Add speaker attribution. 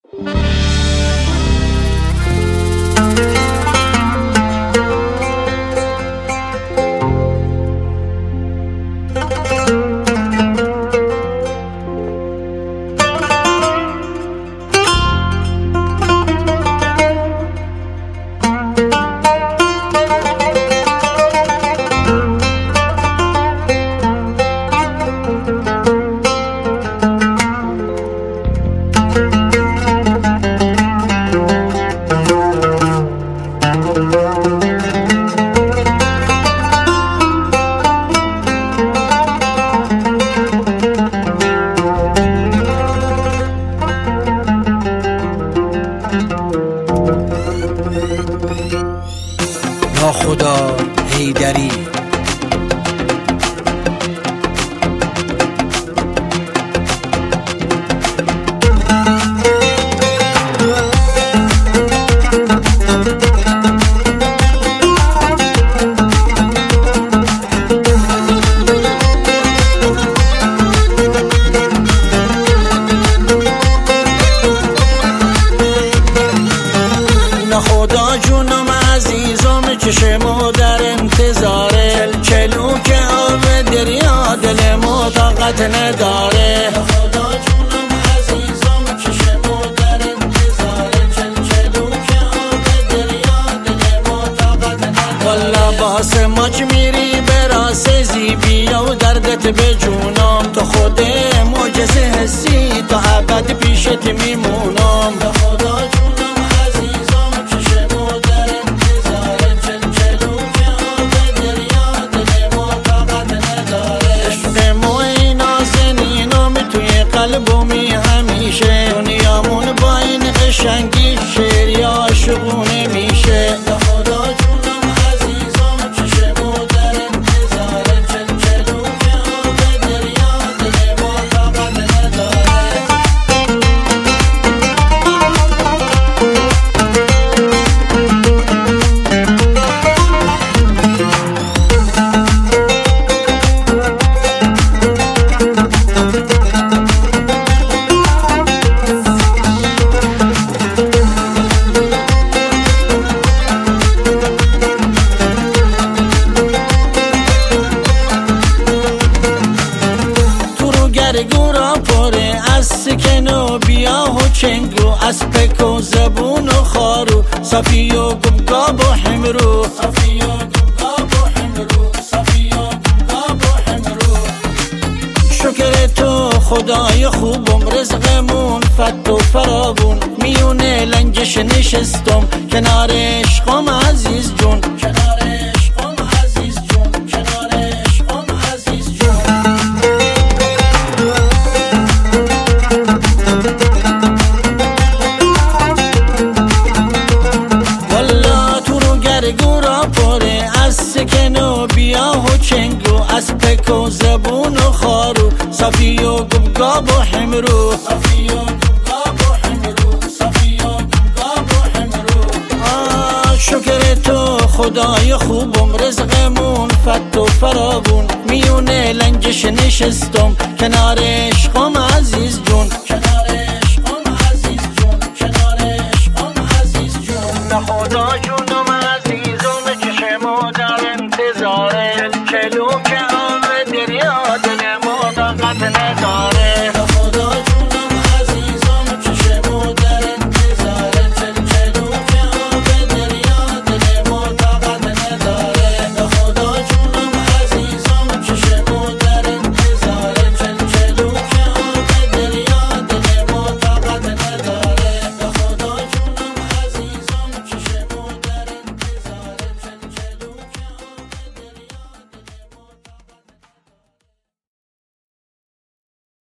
Speaker 1: یا خدا حیدری.
Speaker 2: خدا جونم عزیزم چشمو در انتظاره، چلو که آب دریا دل ما طاقت نداره. خدا جونم عزیزم چشمو در انتظاره، چلو که آب دریا دل ما طاقت نداره. والا باس ماچ میری براس زیبی و دردت به جونم، تو خود معجزه حسی تا ابد پیشت میمونم. خدا جونم عزیزم چشمو در انتظاره، چلو که آب دریا دل ما طاقت نداره. عشق ما نازنینم توی قلبمی همیشه، دنیامون با این قشنگی شعری عاشقونه میشه. خدا جونم عزیزم چشمو در انتظاره، چلو که آب دریا دل ما طاقت نداره. گورا پره از سکن و بیا و چنگو، از پک و زبون و خارو، صفی و گمگاب و حمرو، صفی و گمگاب و حمرو، صفی و گمگاب و حمرو. شکر تو خدای خوبم، رزقمون فت و فراوون، میونه لنجش نشستم کنار عشقم عزیز جون، کنار عشقم عزیز جون، کنار عشقم عزیز جون. گورا پره از سکن و بیا و چنگو، از پک و زبون و خارو، صفی و گمگاب و حمرو، صفی و گمگاب و حمرو، صفی و گمگاب و حمرو. شکر تو خدای خوبم، رزقمون فت و فراوون، میونه لنجش نشستم کنار عشقم عزیز جون.